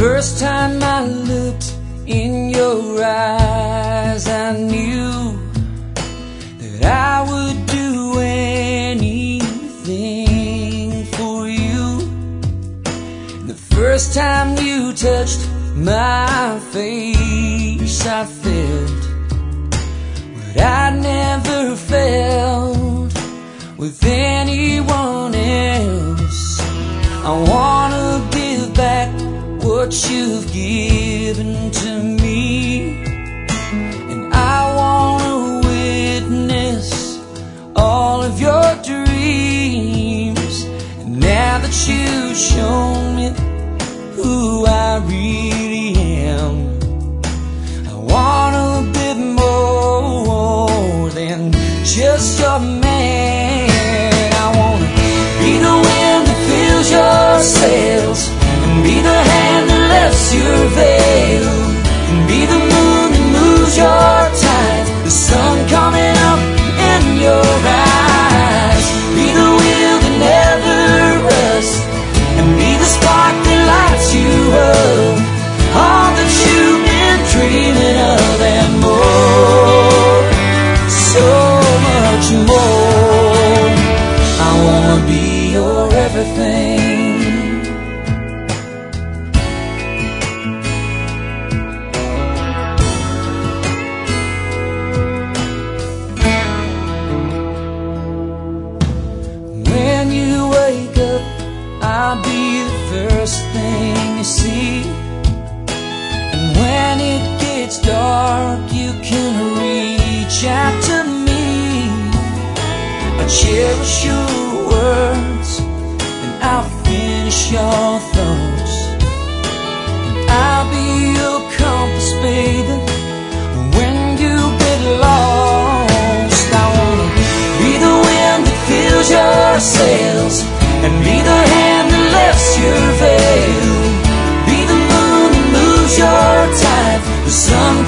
First time I looked in your eyes, I knew that I would do anything for you. The first time you touched my face, I felt what I'd never felt with anyone else. I wanna give back what you've given to me, and I wanna witness all of your dreams. And now that you've shown me who I really am, I want a bit more than just your man. I wanna be the wind that fills your sails, and be the hand that lifts your veil, and be the moon that moves your tides, the sun coming up in your eyes. Be the wheel that never rusts, and be the spark that lights you up, all that you've been dreaming of and more, so much more. I wanna be your everything. I'll be the first thing you see, and when it gets dark you can reach out to me. I'll cherish your words, and I'll finish your thoughts, and I'll be your compass, baby, when you get lost. I wanna be the wind that fills your sails, and be the hand that lifts your veil, be the moon that moves your tide, the sun